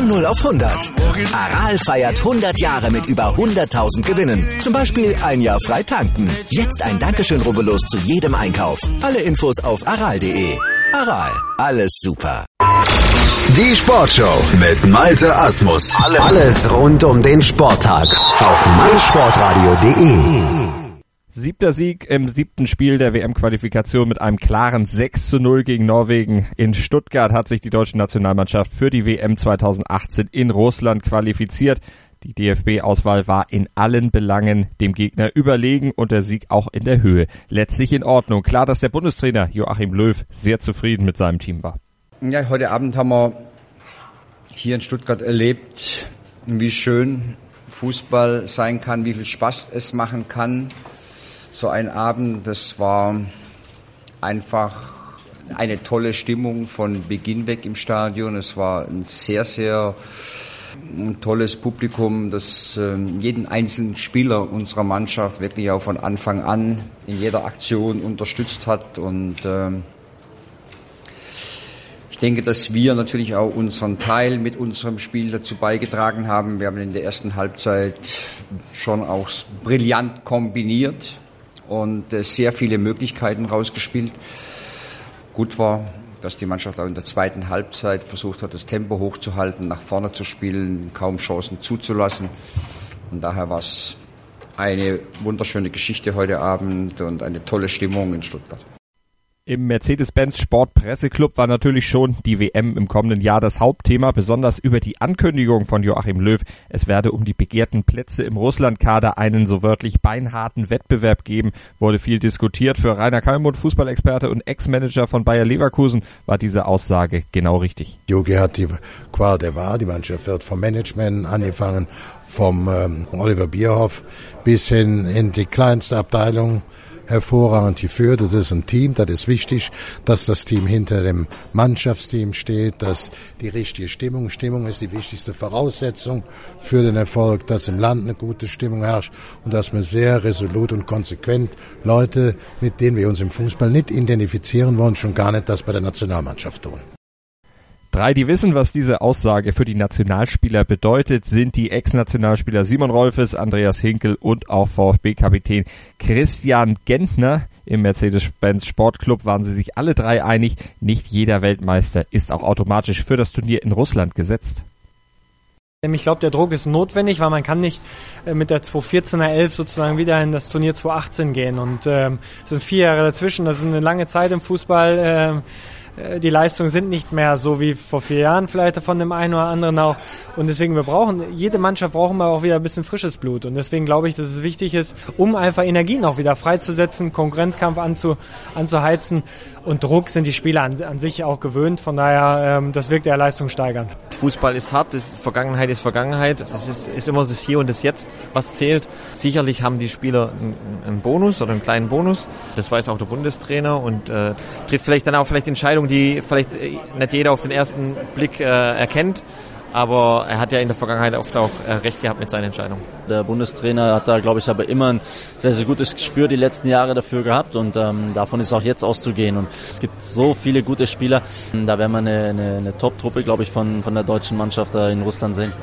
Von 0 auf 100. Aral feiert 100 Jahre mit über 100.000 Gewinnen. Zum Beispiel ein Jahr frei tanken. Jetzt ein Dankeschön, rubbellos zu jedem Einkauf. Alle Infos auf aral.de. Aral, alles super. Die Sportshow mit Malte Asmus. Alles rund um den Sporttag auf meinsportradio.de. 7. Sieg im 7. Spiel der WM-Qualifikation mit einem klaren 6:0 gegen Norwegen. In Stuttgart hat sich die deutsche Nationalmannschaft für die WM 2018 in Russland qualifiziert. Die DFB-Auswahl war in allen Belangen dem Gegner überlegen und der Sieg auch in der Höhe. Letztlich in Ordnung. Klar, dass der Bundestrainer Joachim Löw sehr zufrieden mit seinem Team war. Ja, heute Abend haben wir hier in Stuttgart erlebt, wie schön Fußball sein kann, wie viel Spaß es machen kann. So ein Abend, das war einfach eine tolle Stimmung von Beginn weg im Stadion. Es war ein sehr, sehr tolles Publikum, das jeden einzelnen Spieler unserer Mannschaft wirklich auch von Anfang an in jeder Aktion unterstützt hat. Und ich denke, dass wir natürlich auch unseren Teil mit unserem Spiel dazu beigetragen haben. Wir haben in der ersten Halbzeit schon auch brillant kombiniert und sehr viele Möglichkeiten rausgespielt. Gut war, dass die Mannschaft auch in der zweiten Halbzeit versucht hat, das Tempo hochzuhalten, nach vorne zu spielen, kaum Chancen zuzulassen. Und daher war es eine wunderschöne Geschichte heute Abend und eine tolle Stimmung in Stuttgart. Im Mercedes-Benz Sportpresseclub war natürlich schon die WM im kommenden Jahr das Hauptthema, besonders über die Ankündigung von Joachim Löw. Es werde um die begehrten Plätze im Russlandkader einen so wörtlich beinharten Wettbewerb geben, wurde viel diskutiert. Für Rainer Kallmund, Fußballexperte und Ex-Manager von Bayer Leverkusen, war diese Aussage genau richtig. Jogi hat die Qual der Wahl, die Mannschaft wird vom Management angefangen, vom Oliver Bierhoff bis hin in die kleinste Abteilung hervorragend geführt. Das ist ein Team, das ist wichtig, dass das Team hinter dem Mannschaftsteam steht, dass die richtige Stimmung ist die wichtigste Voraussetzung für den Erfolg, dass im Land eine gute Stimmung herrscht und dass wir sehr resolut und konsequent Leute, mit denen wir uns im Fußball nicht identifizieren wollen, schon gar nicht das bei der Nationalmannschaft tun. 3, die wissen, was diese Aussage für die Nationalspieler bedeutet, sind die Ex-Nationalspieler Simon Rolfes, Andreas Hinkel und auch VfB-Kapitän Christian Gentner. Im Mercedes-Benz Sportclub waren sie sich alle 3 einig, nicht jeder Weltmeister ist auch automatisch für das Turnier in Russland gesetzt. Ich glaube, der Druck ist notwendig, weil man kann nicht mit der 2014er 11 sozusagen wieder in das Turnier 2018 gehen. Und es sind 4 Jahre dazwischen, das ist eine lange Zeit im Fußball. Die Leistungen sind nicht mehr so wie vor 4 Jahren vielleicht von dem einen oder anderen auch. Und deswegen, jede Mannschaft brauchen wir auch wieder ein bisschen frisches Blut. Und deswegen glaube ich, dass es wichtig ist, um einfach Energien auch wieder freizusetzen, Konkurrenzkampf anzuheizen. Und Druck sind die Spieler an sich auch gewöhnt. Von daher, das wirkt eher leistungssteigernd. Fußball ist hart, Vergangenheit ist Vergangenheit. Das ist immer das Hier und das Jetzt, was zählt. Sicherlich haben die Spieler einen Bonus oder einen kleinen Bonus. Das weiß auch der Bundestrainer und trifft vielleicht dann auch Entscheidungen, die vielleicht nicht jeder auf den ersten Blick erkennt. Aber er hat ja in der Vergangenheit oft auch recht gehabt mit seinen Entscheidungen. Der Bundestrainer hat da, glaube ich, aber immer ein sehr, sehr gutes Gespür die letzten Jahre dafür gehabt und davon ist auch jetzt auszugehen. Und es gibt so viele gute Spieler, da werden wir eine Top-Truppe, glaube ich, von der deutschen Mannschaft da in Russland sehen.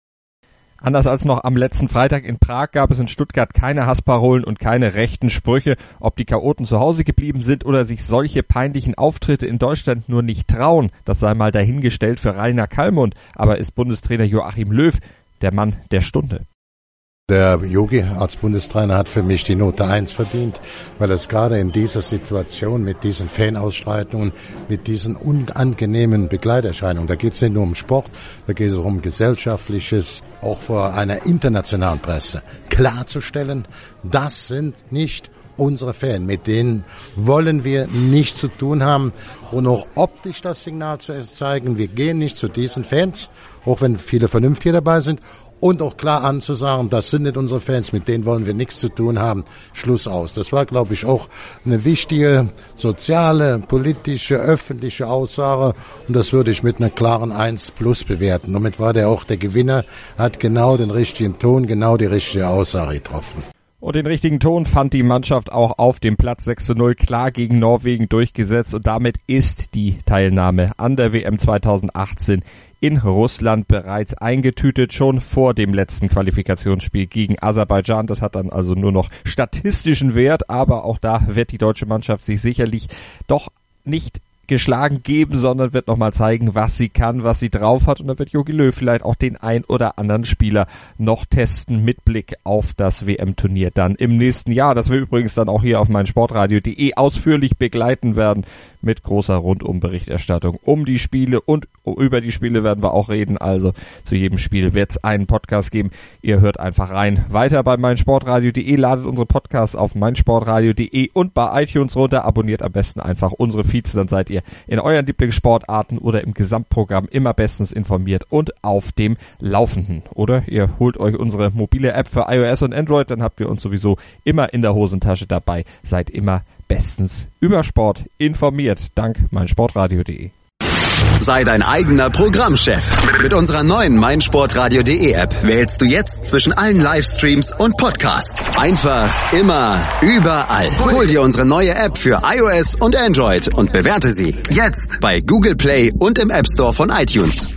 Anders als noch am letzten Freitag in Prag gab es in Stuttgart keine Hassparolen und keine rechten Sprüche. Ob die Chaoten zu Hause geblieben sind oder sich solche peinlichen Auftritte in Deutschland nur nicht trauen, das sei mal dahingestellt für Rainer Kallmund. Aber ist Bundestrainer Joachim Löw der Mann der Stunde? Der Jogi als Bundestrainer hat für mich die Note 1 verdient, weil es gerade in dieser Situation mit diesen Fanausschreitungen, mit diesen unangenehmen Begleiterscheinungen, da geht es nicht nur um Sport, da geht es um Gesellschaftliches, auch vor einer internationalen Presse klarzustellen, das sind nicht unsere Fans, mit denen wollen wir nichts zu tun haben und auch optisch das Signal zu zeigen, wir gehen nicht zu diesen Fans, auch wenn viele Vernünftige dabei sind, und auch klar anzusagen, das sind nicht unsere Fans, mit denen wollen wir nichts zu tun haben, Schluss aus. Das war, glaube ich, auch eine wichtige soziale, politische, öffentliche Aussage und das würde ich mit einer klaren 1+ bewerten. Damit war der auch der Gewinner, hat genau den richtigen Ton, genau die richtige Aussage getroffen. Und den richtigen Ton fand die Mannschaft auch auf dem Platz 6:0 klar gegen Norwegen durchgesetzt und damit ist die Teilnahme an der WM 2018 in Russland bereits eingetütet, schon vor dem letzten Qualifikationsspiel gegen Aserbaidschan. Das hat dann also nur noch statistischen Wert, aber auch da wird die deutsche Mannschaft sich sicherlich doch nicht geschlagen geben, sondern wird nochmal zeigen, was sie kann, was sie drauf hat, und da wird Jogi Löw vielleicht auch den ein oder anderen Spieler noch testen mit Blick auf das WM-Turnier dann im nächsten Jahr, das wir übrigens dann auch hier auf meinsportradio.de ausführlich begleiten werden mit großer Rundumberichterstattung um die Spiele, und über die Spiele werden wir auch reden, also zu jedem Spiel wird es einen Podcast geben. Ihr hört einfach rein. Weiter bei meinsportradio.de, ladet unsere Podcasts auf meinsportradio.de und bei iTunes runter, abonniert am besten einfach unsere Feeds, dann seid ihr in euren Lieblingssportarten oder im Gesamtprogramm immer bestens informiert und auf dem Laufenden. Oder ihr holt euch unsere mobile App für iOS und Android, dann habt ihr uns sowieso immer in der Hosentasche dabei, seid immer bestens über Sport informiert, dank meinsportradio.de. Sei dein eigener Programmchef. Mit unserer neuen meinsportradio.de App wählst du jetzt zwischen allen Livestreams und Podcasts. Einfach, immer, überall. Hol dir unsere neue App für iOS und Android und bewerte sie jetzt bei Google Play und im App Store von iTunes.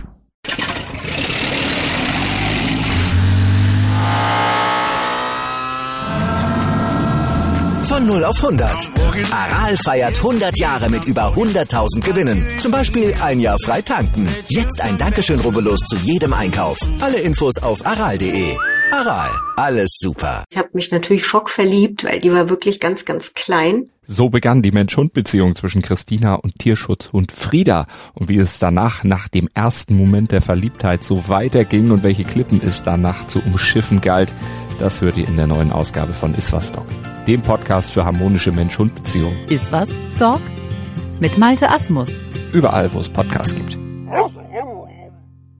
Von 0 auf 100. Aral feiert 100 Jahre mit über 100.000 Gewinnen. Zum Beispiel ein Jahr frei tanken. Jetzt ein Dankeschön, rubbellos zu jedem Einkauf. Alle Infos auf aral.de. Aral, alles super. Ich habe mich natürlich schockverliebt, weil die war wirklich ganz, ganz klein. So begann die Mensch-Hund-Beziehung zwischen Christina und Tierschutzhund Frieda. Und wie es danach, nach dem ersten Moment der Verliebtheit, so weiterging und welche Klippen es danach zu umschiffen galt, das hört ihr in der neuen Ausgabe von Iswas Dog, dem Podcast für harmonische Mensch-Hund-Beziehungen. Iswas Dog? Mit Malte Asmus. Überall, wo es Podcasts gibt.